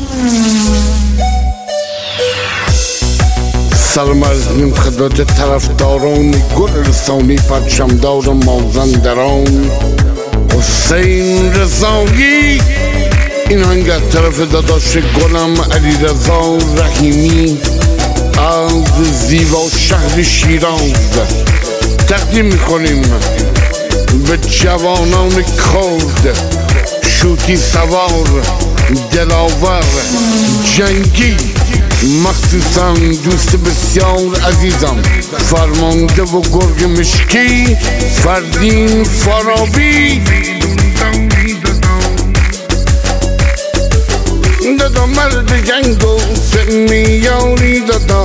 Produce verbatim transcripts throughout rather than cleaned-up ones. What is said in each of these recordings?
سلام عرض می‌کنم خدمت طرفداران گل رسانی پرچمدار مازندران. حسین رضایی این آهنگ از طرف داداش گلم علیرضا رحیمی از زیبا شهر شیراز تقدیم میکنیم به جوانان کرد، شوتی سوار، دلاور، جنگی، مخصوصا دوست بسیار عزیزم فرمانده و گرگ مشکی فردین فارابی. دادا مرد جنگ و سنیاری دادا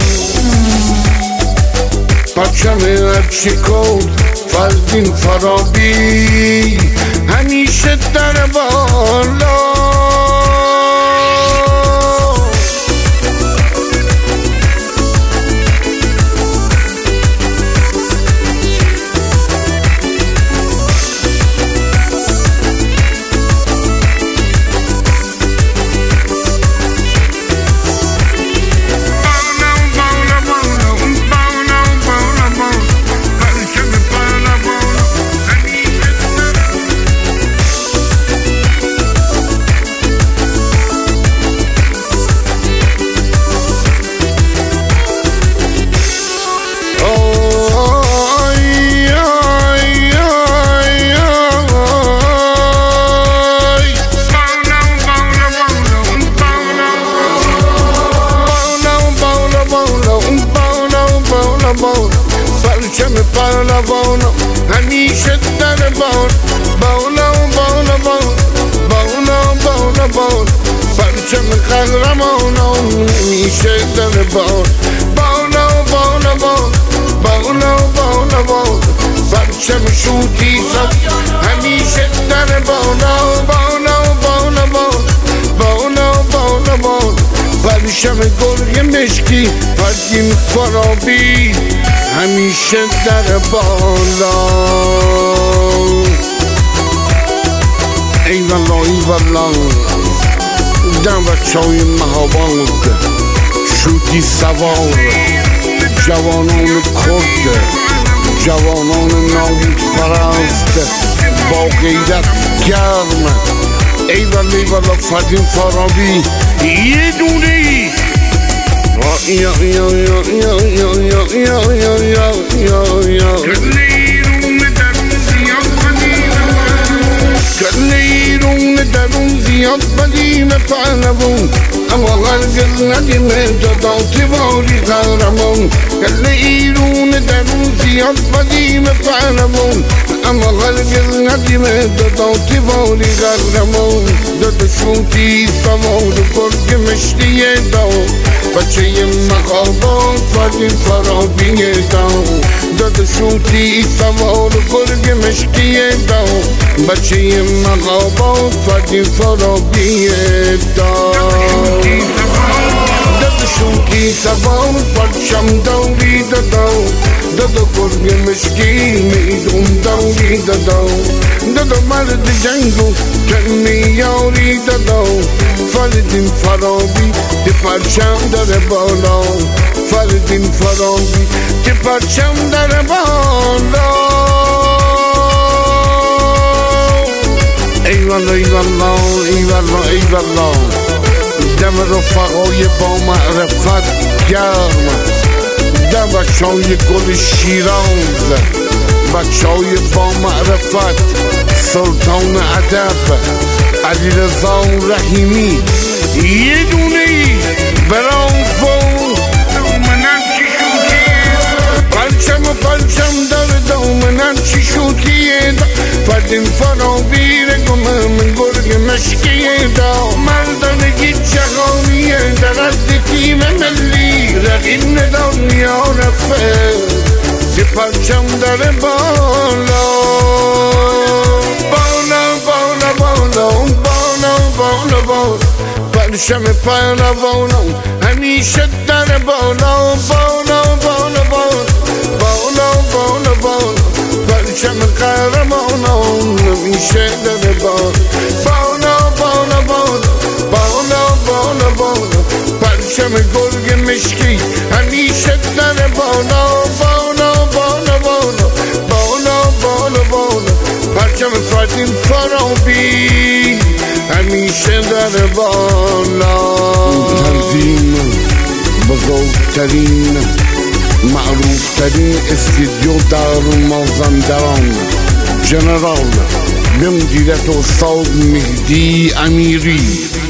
پرچم هرچی کرد فردین فارابی همیشه در بالا. پرچم پهلوانو همیشه در بان بالا بالا بان بالا بالا بان پرچم قهرمانو همیشه در بان بالا بالا بان بالا بالا بان پرچم شوتی سب همیشه در بالا بالا بالا بان بالا بالا بان پرچم گرگ مشکی فردین فارابی همیشه در بالا. ای والا ای والا دم بچه های مهاباد، شوتی سوار، جوانان کرد، جوانان ناموس پرست با غیرت گرم. ای والا ای والا فردین فارابی یه دونه ای یا یا یا یا یا یا یا یا یا یا یا کلیرون درون زیاد بدیم پهلوان اما هرگز ندیمه دادا تیواری قهرمان. کلیرون درون زیاد بدیم پهلوان اما هرگز ندیمه دادا تیواری قهرمان. دادا شوتی سوار گرگ مشتی داو بچه مخابات فردین فارابی داو. دادا شوتی سوار گرگ مشتی داو بچه مخابات فردین فارابی داو. دادا شوتی سوار پرچم داری داو دادا گرگ مشکی میدون داری داو. دادا مرد جنگو کنیاری داو فردین فارابی تی پرچم در بالا فردین فارابی تی پرچم در بالا. ای والا ای والا ای والا ای والا دم رفقای با معرفت گرم، دم بچه های گل شیراز، بچه های با معرفت، سلطان ادب علیرضا رحیمی یه دونه ای برافو. پرچم و پرچم در دامنم چی شوتیه دا فردین فارابی رگم من گرگ مشکیه دا مردانگی جهانیه در از تیم ملی رقیب دنیا رفه دی پرچم در بالا بالا بالا بالا بالا بالا بالا پرچم پهلوانو همیشه در بالا بالا بالا بالا بالا بالا بالا پرچم قهرمانان همیشه در بالا بالا بالا بالا بالا بالا پرچم گرگ مشکی همیشه در بالا بالا بالا بالا بالا بالا بالا پرچم فردین فرابی همیشه در بالا. تنظیم بزرگترین معروفترین استودیو در مازندران، جنرال به مدیریت استاد مهدی امیری.